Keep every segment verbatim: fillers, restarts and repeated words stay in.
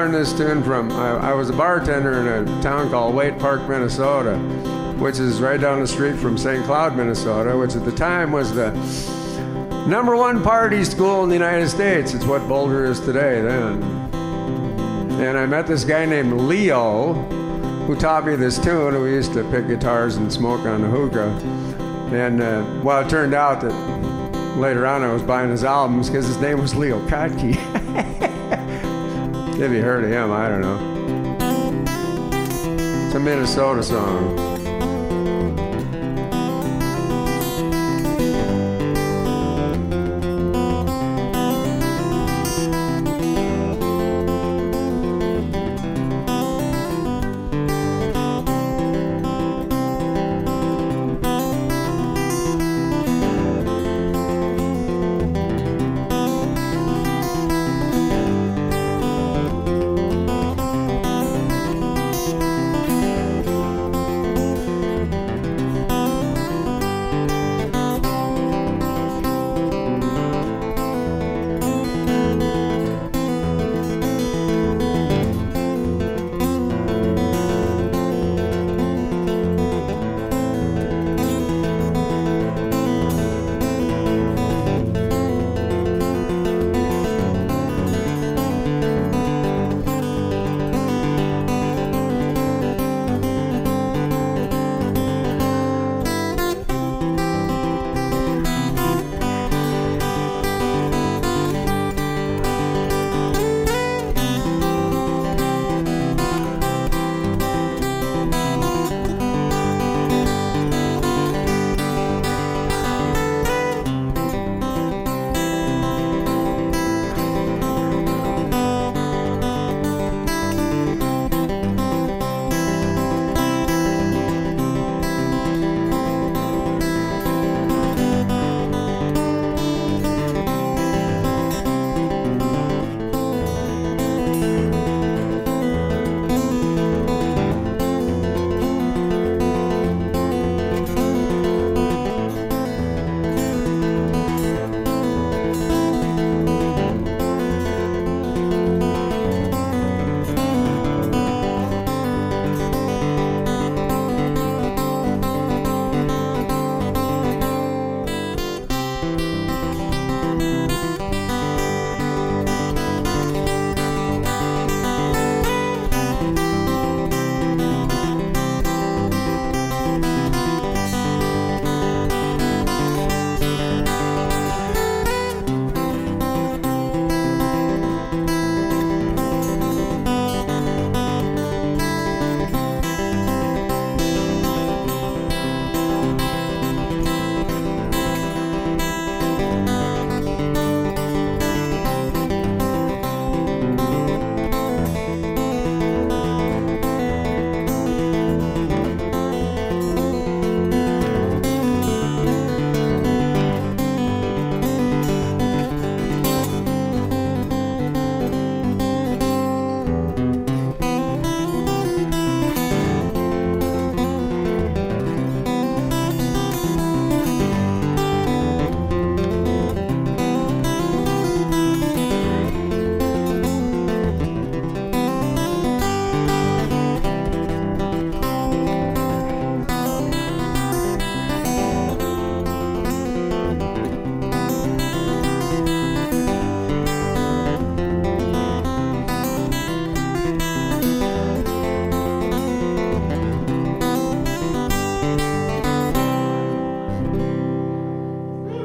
learned this tune from, I, I was a bartender in a town called Waite Park, Minnesota, which is right down the street from Saint Cloud, Minnesota, which at the time was the number one party school in the United States. It's what Boulder is today then. And I met this guy named Leo, who taught me this tune, and we used to pick guitars and smoke on the hookah. And uh, well, it turned out that later on I was buying his albums because his name was Leo Kottke. If you heard of him, I don't know. It's a Minnesota song.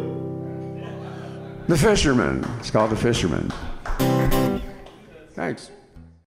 The Fisherman. It's called The Fisherman. Thanks.